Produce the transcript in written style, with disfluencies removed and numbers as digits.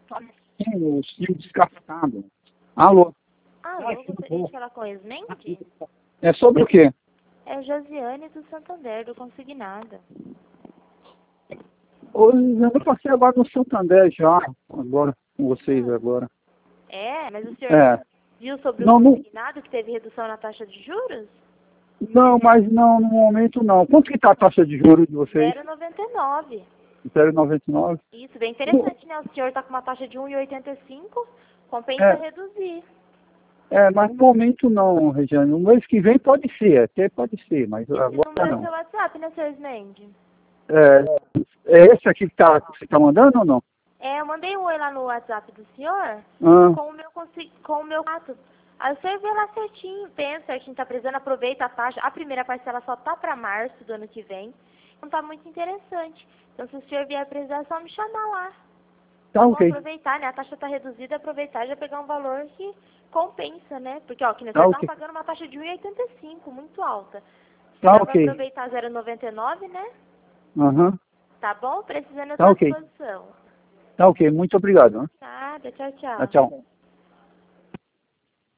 assim, o fio descascado. Alô? Alô, gostaria de falar com a Esmendi? É sobre o quê? É Josiane do Santander, do Consignada. Eu passei agora no Santander já, agora, com vocês agora. É, mas o senhor É. viu sobre o Não, consignado que teve redução na taxa de juros? não, mas não, no momento não. Quanto que tá a taxa de juros de vocês? 0,99. 0,99? Isso, bem interessante, né? O senhor está com uma taxa de 1,85, compensa É. reduzir. Mas no momento não, Regiane. No mês que vem pode ser, até pode ser, mas Esse agora número é não. seu WhatsApp, né, seu Esmendi? É esse aqui que você tá mandando ou não? É, eu mandei um oi lá no WhatsApp do senhor Ah, com o meu fato. Aí o senhor vê lá certinho, pensa certinho, tá precisando, aproveita a taxa. A primeira parcela só tá para março do ano que vem. Não tá muito interessante. Então se o senhor vier precisar, é só me chamar lá. tá Vamos ok. aproveitar, né? A taxa tá reduzida, aproveitar e já pegar um valor que compensa, né? Porque, ó, que nós Tá estamos ok. pagando uma taxa de 1,85, muito alta. Se Tá dá pra ok. aproveitar 0,99, né? Aham. Tá bom? Precisando, eu tô Tá à ok. disposição. Tá ok. Muito obrigado. Né? Nada, tchau, Tá, tchau. tchau.